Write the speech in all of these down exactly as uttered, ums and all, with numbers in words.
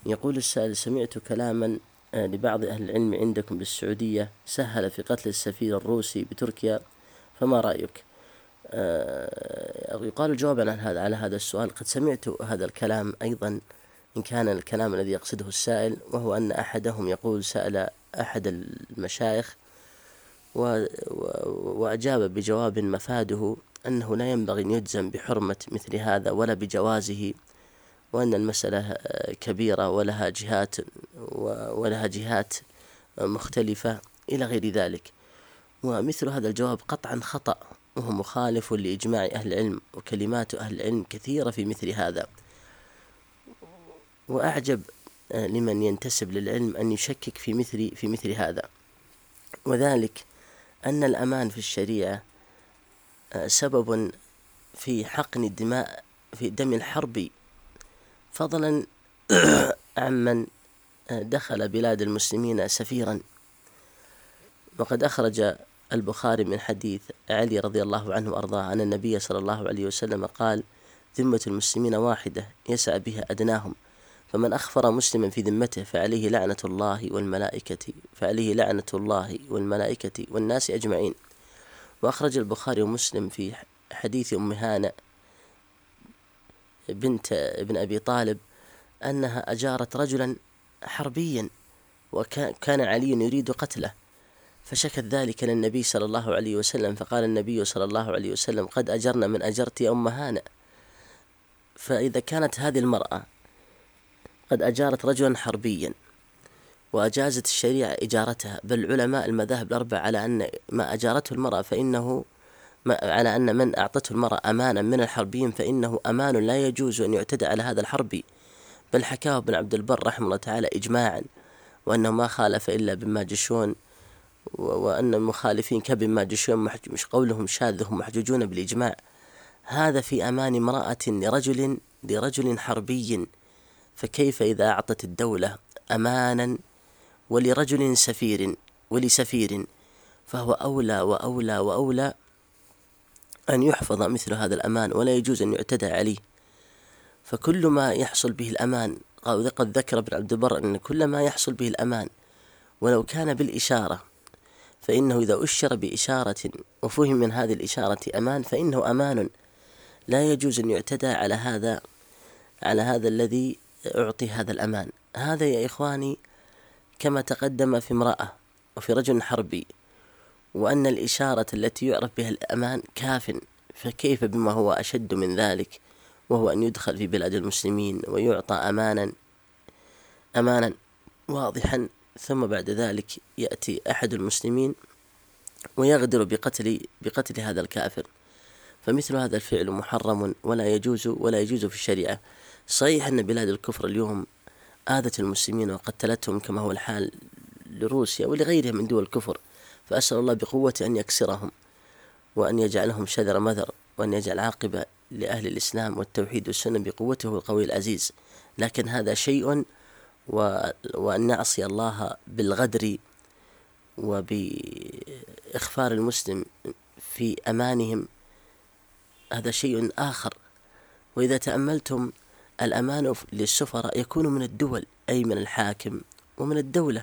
يقول السائل: سمعت كلاما لبعض أهل العلم عندكم بالسعودية سهل في قتل السفير الروسي بتركيا، فما رأيك؟ يقال الجواب عن هذا على هذا السؤال: قد سمعت هذا الكلام أيضا، إن كان الكلام الذي يقصده السائل، وهو أن أحدهم يقول سأل أحد المشايخ وأجاب بجواب مفاده أنه لا ينبغي أن يجزم بحرمة مثل هذا ولا بجوازه، وأن المسألة كبيرة ولها جهات ولها جهات مختلفة إلى غير ذلك. ومثل هذا الجواب قطعا خطأ، وهو مخالف لإجماع أهل العلم، وكلمات أهل العلم كثيرة في مثل هذا. وأعجب لمن ينتسب للعلم أن يشكك في مثل في مثل هذا، وذلك أن الأمان في الشريعة سبب في حقن الدماء في دم الحرب، فضلا عمن دخل بلاد المسلمين سفيرا. وقد أخرج البخاري من حديث علي رضي الله عنه وأرضاه أن النبي صلى الله عليه وسلم قال: ذمة المسلمين واحدة يسعى بها أدناهم، فمن أخفر مسلما في ذمته فعليه لعنة الله والملائكة فعليه لعنة الله والملائكة والناس أجمعين. وأخرج البخاري ومسلم في حديث أم هانئ بنت ابن أبي طالب أنها أجارت رجلا حربيا، وكان علي يريد قتله، فشكت ذلك للنبي صلى الله عليه وسلم، فقال النبي صلى الله عليه وسلم: قد أجرنا من أجرت يا أم هانئ. فإذا كانت هذه المرأة قد أجارت رجلا حربيا وأجازت الشريعة إجارتها، بل علماء المذاهب الأربع على أن ما أجارته المرأة فإنه ما على أن من أعطته المرأة أمانا من الحربيين فإنه أمان لا يجوز أن يعتدى على هذا الحربي، بل حكاه ابن عبد البر رحمه الله تعالى إجماعا، وأنه ما خالف إلا بما جشون، وأن المخالفين كبن ما جشون مش قولهم شاذ هم محجوجون بالإجماع. هذا في أمان امرأة لرجل لرجل حربي، فكيف إذا أعطت الدولة أمانا ولرجل سفير ولسفير؟ فهو أولى وأولى وأولى أن يحفظ مثل هذا الأمان، ولا يجوز أن يعتدى عليه. فكل ما يحصل به الأمان، قد ذكر ابن عبد البر أن كل ما يحصل به الأمان ولو كان بالإشارة، فإنه إذا أشر بإشارة وفهم من هذه الإشارة أمان فإنه أمان، لا يجوز أن يعتدى على هذا على هذا الذي أعطي هذا الأمان. هذا يا إخواني كما تقدم في امرأة وفي رجل حربي، وأن الإشارة التي يعرف بها الأمان كاف، فكيف بما هو أشد من ذلك، وهو أن يدخل في بلاد المسلمين ويعطى أمانا أمانا واضحا، ثم بعد ذلك يأتي أحد المسلمين ويغدر بقتل بقتل هذا الكافر. فمثل هذا الفعل محرم ولا يجوز ولا يجوز في الشريعة. صحيح أن بلاد الكفر اليوم آذت المسلمين وقتلتهم كما هو الحال لروسيا ولغيرها من دول الكفر، فأسأل الله بقوة أن يكسرهم وأن يجعلهم شذر مذر، وأن يجعل عاقبة لأهل الإسلام والتوحيد والسنة بقوته القوي العزيز. لكن هذا شيء، وأن نعصي الله بالغدر وبإخفار المسلم في أمانهم هذا شيء آخر. وإذا تأملتم الأمان للسفراء يكون من الدول، أي من الحاكم ومن الدولة،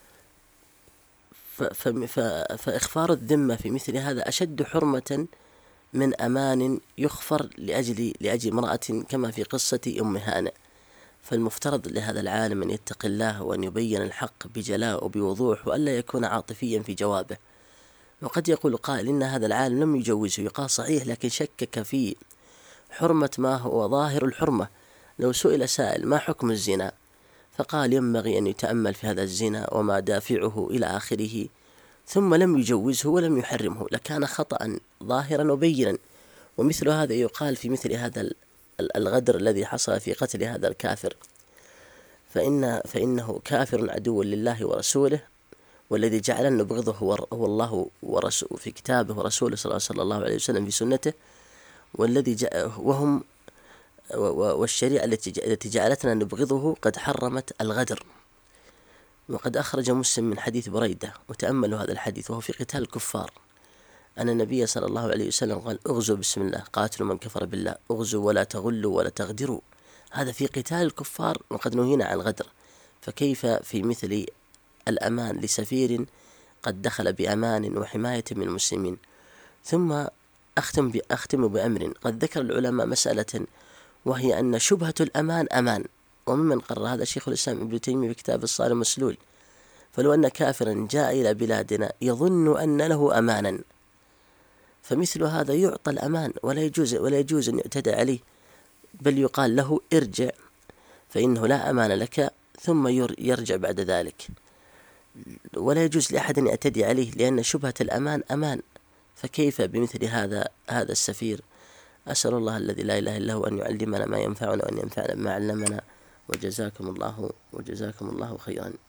فإخفار الذمة في مثل هذا أشد حرمة من أمان يخفر لأجل لأجل امرأة كما في قصة أم هانئ. فالمفترض لهذا العالم أن يتقي الله وأن يبين الحق بجلاء وبوضوح، وألا يكون عاطفيا في جوابه. وقد يقول قائل إن هذا العالم لم يجوزه، يقال صحيح، لكن شكك في حرمة ما هو ظاهر الحرمة. لو سئل سائل ما حكم الزنا فقال ينبغي أن يتأمل في هذا الزنا وما دافعه إلى آخره، ثم لم يجوزه ولم يحرمه، لكان خطأ ظاهرا وبينا. ومثل هذا يقال في مثل هذا الغدر الذي حصل في قتل هذا الكافر، فإن فإنه كافر عدو لله ورسوله، والذي جعل أن نبغضه هو الله ورسوله في كتابه ورسوله صلى الله عليه وسلم في سنته، والذي جاء وهم والشريعة التي جعلتنا نبغضه قد حرمت الغدر. وقد أخرج مسلم من حديث بريدة، وتأملوا هذا الحديث وهو في قتال الكفار، أن النبي صلى الله عليه وسلم قال: اغزوا بسم الله، قاتلوا من كفر بالله، اغزوا ولا تغلوا ولا تغدروا، هذا في قتال الكفار وقد نهينا عن الغدر، فكيف في مثل الأمان لسفير قد دخل بأمان وحماية من المسلمين. ثم أختم أختم بأمر قد ذكر العلماء مسألة، وهي أن شبهة الأمان أمان، وممن قرر هذا شيخ الإسلام ابن تيمية في كتاب الصارم المسلول. فلو أن كافرا جاء إلى بلادنا يظن أن له أمانا، فمثل هذا يعطى الأمان ولا يجوز ولا يجوز أن يعتدى عليه، بل يقال له ارجع فإنه لا أمان لك، ثم يرجع بعد ذلك. ولا يجوز لأحد أن يعتدي عليه، لأن شبهة الأمان أمان، فكيف بمثل هذا هذا السفير؟ أسأل الله الذي لا إله إلا هو أن يعلمنا ما ينفعنا وأن ينفعنا بما علمنا. وجزاكم الله وجزاكم الله خيرا.